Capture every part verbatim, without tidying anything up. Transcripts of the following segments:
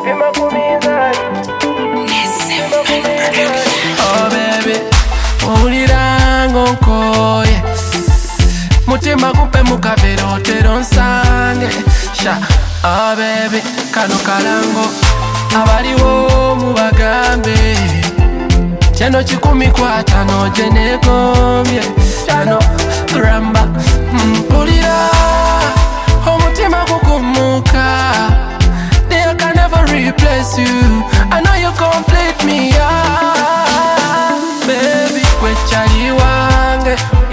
Oh baby, ulirango nkoye mutima kumpe mukavero tero nsange sha. Oh baby, kano kalango abaliwo mubagambe chano chikumi kwa tano jenekomye chano ramba mpulira omutima kukumuka. They can never replace you. I know you complete me, yeah. Baby, kwechali wange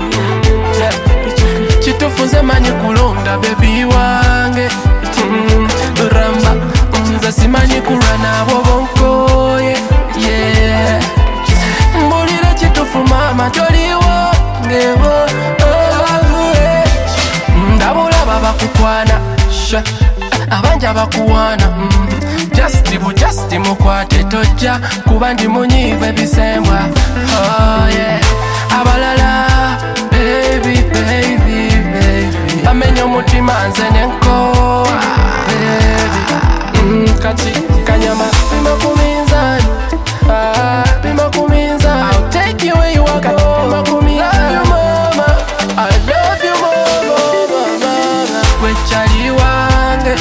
chitufunze manyi kulonda baby wange ramba nze simanyi kurana bobonkoye yeah. Mbulire chitufu mama toli wange oh, oh, yeah. Ndabula baba kukwana sha abanja bakuwana mm. Justi bu justi mukwate toja kuba ndi munyive bisembwa. Oh yeah, abalala baby baby baby bamenyo mutima nze nenko baby mm, kati kanyama bima kuminzani ah, bima kuminzani I'll take you where you are go. Bima kuminzani love you mama, I love you mama, mama. Kwechali wange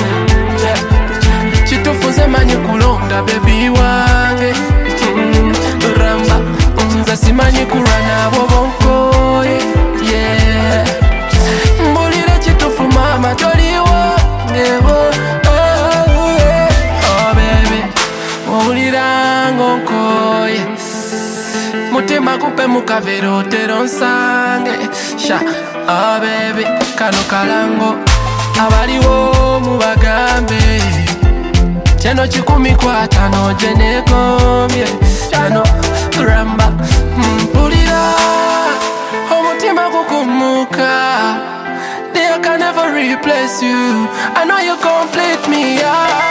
chitufunze manyi kulonda baby wange mm, ramba nze simanyi kurana bobonkoye yeah. Mbulire chitufu mama toli wange oh, oh, yeah. Oh baby, ulirango nkoye mutima kumpe mukavero tero nsange sha. Oh baby, kano kalango abaliwo mubagambe chano chikumi kwa tano jenekomye chano ramba mpulira omutima kukumuka. They can never replace you. I know you complete me, yeah.